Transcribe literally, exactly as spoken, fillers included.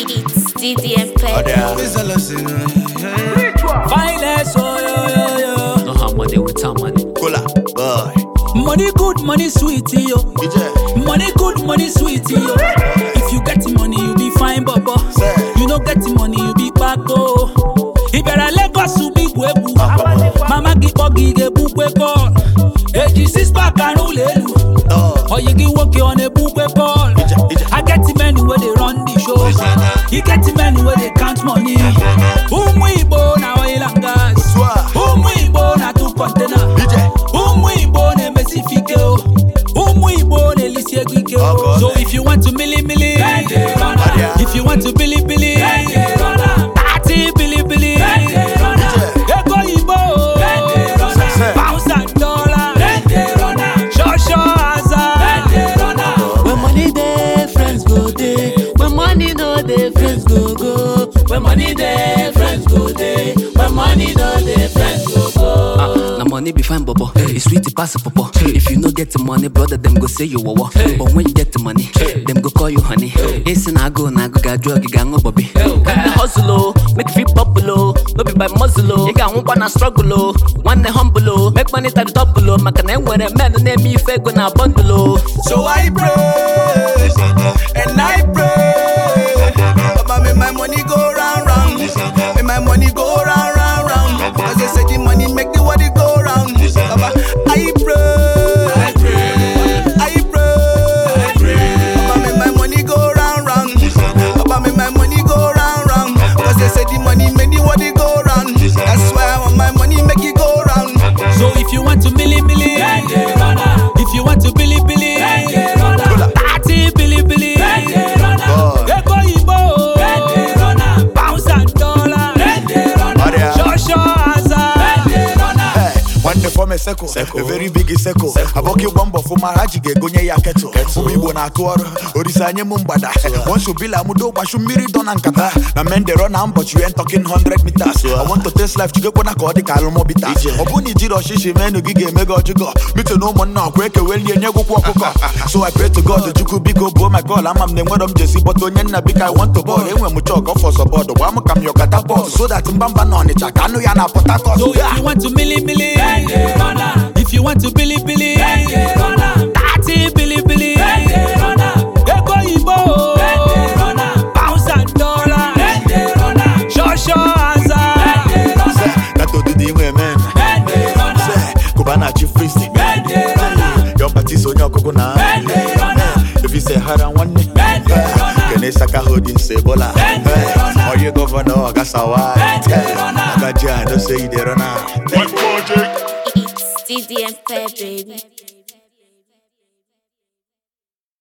It's D D M P. Finance, oh yo yo yo. No have money without money. Cola, boy. Money good, money sweet, yo. D J. Money good, money sweet, yo. If you get the money, you be fine, baba. You no get the money, you be bako. If you're a Lagos, you be webu. Mama give ogi ge bukwe call. Age six pack and ulelu. Or you give work on a bukwe call. I get the men where they run the show. You get the men where they count money. Umu ibo na oil and gas. Umu ibo na two container. Umu ibo ne mesifike o. Umu ibo ne lisie gwike o. So if you want to milli milli, if you want to billy billy, thirty billy billy, ego ibo, pounds and dollar, sure sure hazard. When money dey, friends go dey. When money no dey, friends go go. When money dey, friends go dey. When money no dey, friends go go. Uh, na money be fine, bobo. Hey. It's sweet to pass it, popo. Hey. If you no get the money, brother, them go say you wawa. Hey. But when you get the money, hey, them go call you honey. Hey, say na go, na go, got drug, you got no bobby. When the hustle, oh, make you feel popular. No be by muzzle, oh. You got one wanna struggle, oh. One the humble, oh. Make money to the top, oh. My can when a man name me fake when I bundle, oh. So I pray, and I pray. Baba, make my money go round, round. Make my money go round, round, round. As they say, the money make the body go round. Baba, I pray, I pray, I pray. Baba, make my money go round, round. Baba, make my money go round, round. As they say, the money make the body go round. That's why I want my money make it go round. So if you want to milli milli, if you want to billy billy, thirty billy billy, ego ibo, pounds and dollar, sure sure hazard. One day for me seko, a very big seko. I walk you bomb for my hajige gonye ya keto. Ubi bona tuoro, orisanye mumbada. Once you bill amudo bashu miri don ankata. Na men they run am but you ain't talking hundred meters. I want to taste life to go na ko di kalmo bita. Obuni jiro shishi menu gige mega jugo. Me to no man now kweke well ye nyego kwa kuka. So I pray to God that you could be go bo my call. I'm am the one of Jesse but onye na big I want to board. Enwe mu chok for support. Wa mu kam yo kata boss so that mbamba no ni chaka no ya na potako. So if you want to milli milli, if you want to billy billy, thirty billy billy, ego ibo, pounds and dollar, sure sure hazard. That to do the women. Kubana chief freestyle. Your party so your kokona. If you say hard one, can saka holding sebola. Or you governor Gasawa. Agaja, don't say they run out. It's D D M P, baby.